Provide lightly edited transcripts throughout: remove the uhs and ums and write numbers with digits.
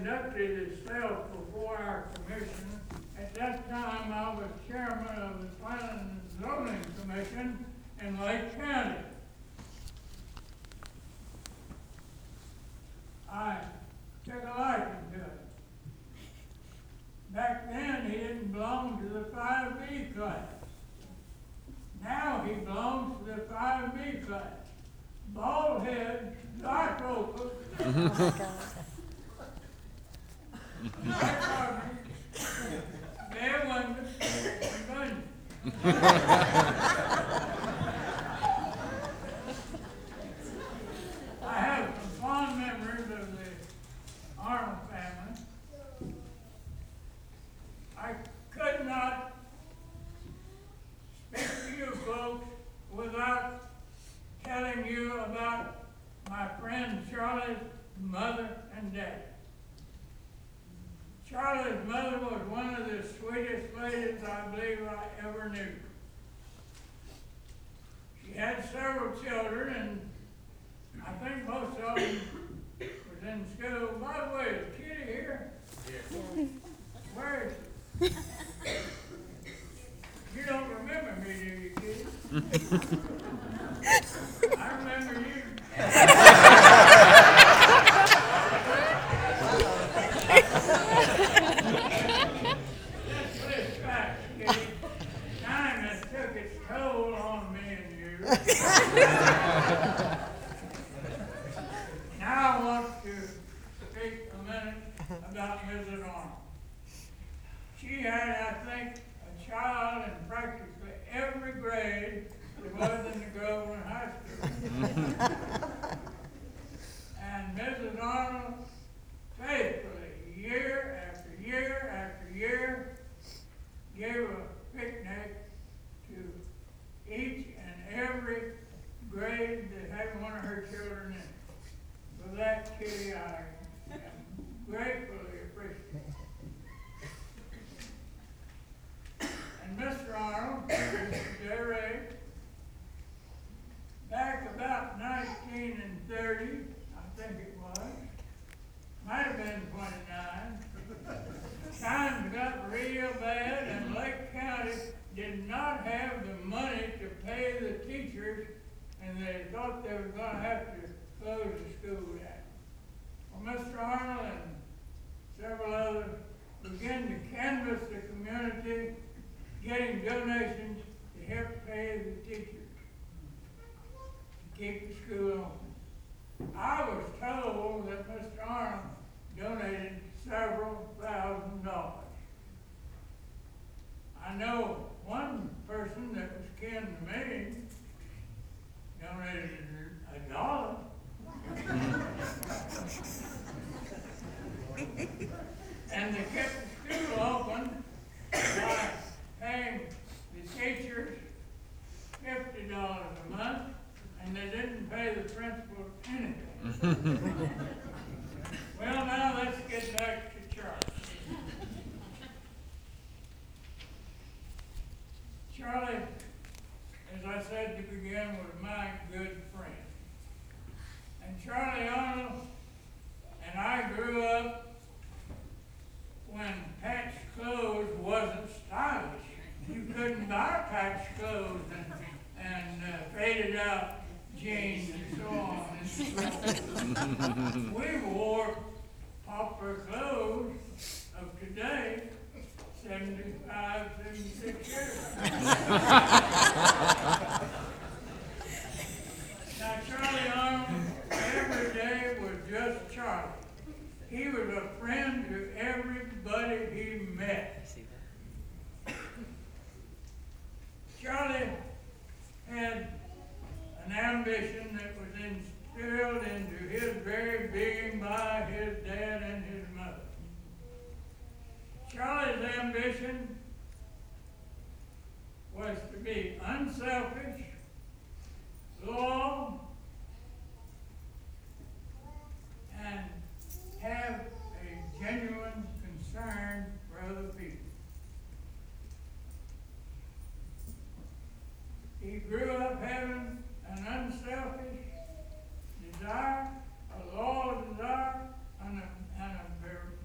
conducted itself before our commission. At that time, I was chairman of the Planning and Zoning Commission in Lake County. I took a liking to it. Back then, he didn't belong to the 5B class. Now he belongs to the 5B class. Bald head, dark opal, dark carpet, bare windows, and bungees. I have some fond memories of the Arnold family. I could not speak to you folks without telling you about my friend Charlie's mother and dad. Charlie's mother was one of the sweetest ladies I believe I ever knew. She had several children, and I think most of them was in school. By the way, is Kitty here? Yes. Where is she? You don't remember me, do you, Kitty? I remember you. Let's put it back, Kitty. Time has took its toll on me and you. Now I want to speak a minute about Mrs. Arnold. She had, I think, a child in practically every grade that was in the Groveland High School. And Mrs. Arnold faithfully, year after year after year, gave a picnic to each and every grade that had one of her children in it. For that, Kitty, I am gratefully appreciative. And Mr. Arnold, their age, back about 1930, I think it was, might have been 29, times got real bad and Lake County did not have the money to pay the teachers, and they thought they were going to have to close the school down. Well, Mr. Arnold and several others began to canvass the community, getting donations to help pay the teachers to keep the school open. I was told that Mr. Arnold donated several $1,000s. I know one person that was kin to me donated $1. And they kept the school open by paying the teachers $50 a month, and they didn't pay the principal anything. Well, now let's get back to Charlie. Charlie, as I said to begin, was my good friend. And Charlie Arnold and I grew up when patched clothes wasn't stylish. You couldn't buy patched clothes and faded out jeans and so on and so on. We wore proper clothes of today, 75, 76 years. Now, Charlie Arnold, every day was just Charlie. He was a friend to everybody he met. Charlie had an ambition that was instilled into his very being by his dad and his mother. Charlie's ambition was to be unselfish, loyal, and have a genuine concern for other people. He grew up having an unselfish desire, a loyal desire, and a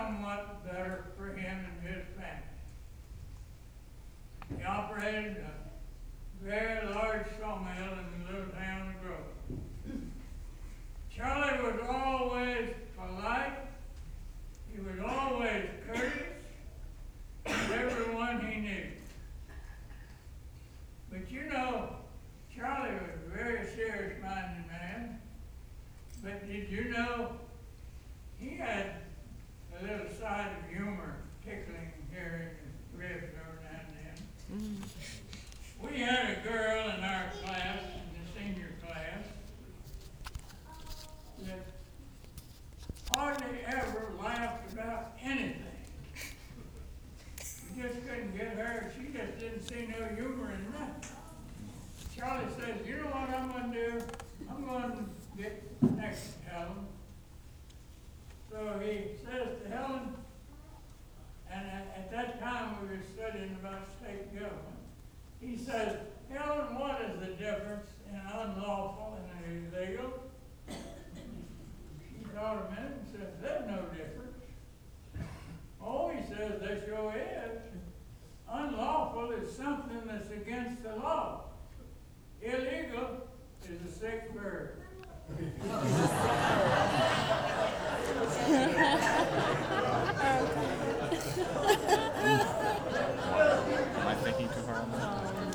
somewhat better for him and his family. He operated a very large sawmill in the little town of Grove. Charlie was always polite. He was always courteous to everyone he knew. But you know, Charlie was a very serious-minded man. But did you know he had a little side of humor tickling here in his ribs every now and then? We had a girl in our class, in the senior class, that hardly ever laughed about anything. You just couldn't get her. She just didn't see no humor in nothing. Charlie says, you know what I'm going to do? I'm going to get next to Helen. So he says to Helen, and at that time we were studying about state government. He says, Helen, what is the difference in unlawful and illegal? She thought a minute and said, there's no difference. Oh, he says, there sure is. Unlawful is something that's against the law. Illegal is a sick bird. Am I thinking too hard on that?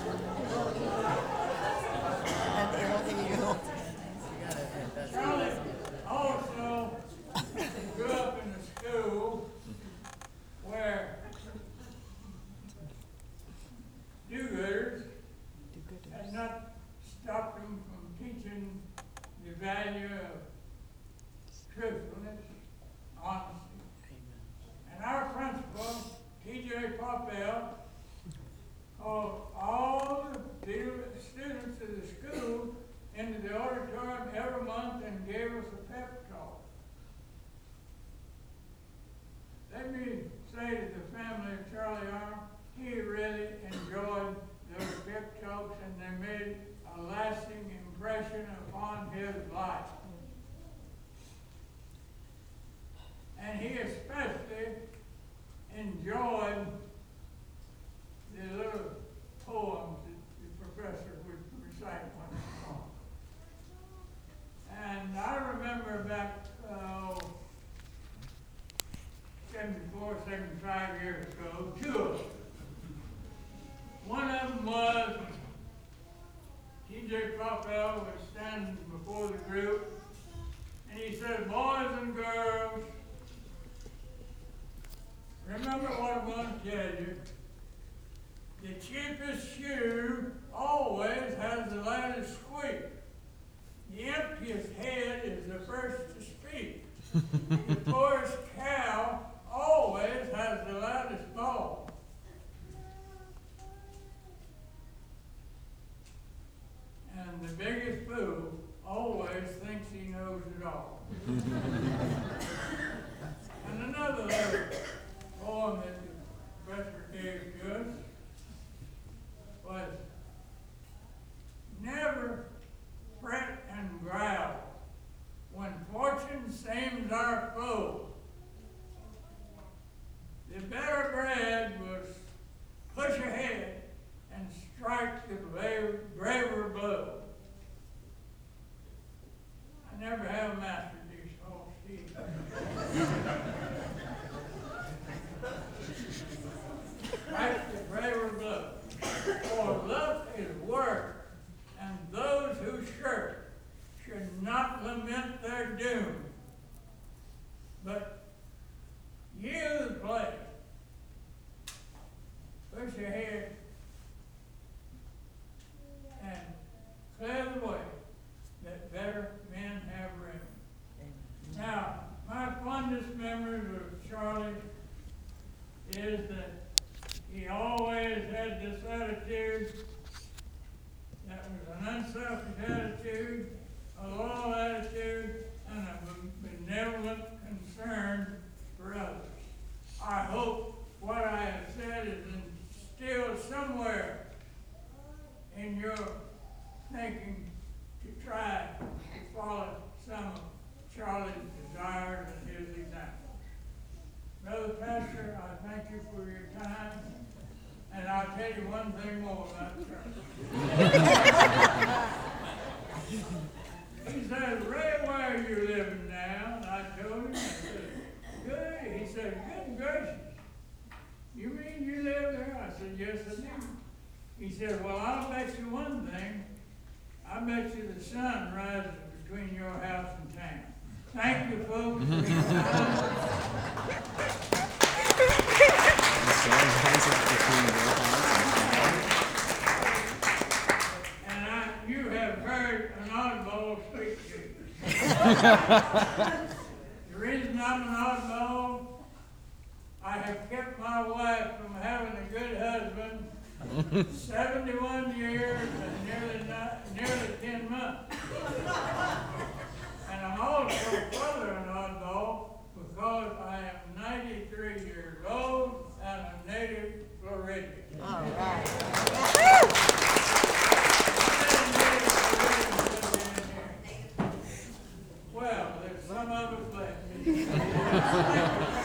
Charlie also grew up in a school where do-gooders had not stopped him from teaching the value of truthfulness, honesty. And our principal, T.J. Poppel, called all the students of the school into the auditorium every month and gave us a pep talk. Let me say to the family of Charlie Arnold, he really enjoyed those pep talks and they made a lasting impression upon his life. And he especially enjoyed the little poems that the professor would recite once in a while. And I remember back 74, 75 years ago, two of them. One of them was T.J. Poppel was standing before the group, and he said, boys and girls, remember what I'm going to tell you. The cheapest shoe always has the loudest squeak. The emptiest head is the first to speak. The poorest cow always has the loudest bawl. And the biggest fool always thinks he knows it all. And another little poem that the professor gave to us was, never fret and growl when fortune seems our foe. The better bred will push ahead and strike the braver blow. I never have mastered these false teeth. Strike the braver blow. For luck is work, and those who shirk should not lament their doom, but yield the place. Push ahead and clear the way that better men have room. Now, my fondest memories of Charlie is that he always had this attitude that was an unselfish attitude, a loyal attitude, and a benevolent concern for others. I hope what I have said is instilled somewhere in your thinking to try to follow some of Charlie's desires and his examples. Look, Pastor, I thank you for your time, and I'll tell you one thing more about church. He said, Ray, where are you living now? And I told him, I said, good. He said, good gracious. You mean you live there? I said, yes, I do. He said, well, I'll bet you one thing. I bet you the sun rises between your house and town. Thank you, folks. For your time. The sun rises between your house And you have heard an oddball speak to you. The reason I'm an oddball, I have kept my wife from having a good husband 71 years and nearly 10 months. And I'm also further an oddball because I am 93 years old and a native Floridian. All right. Well, there's some of us left.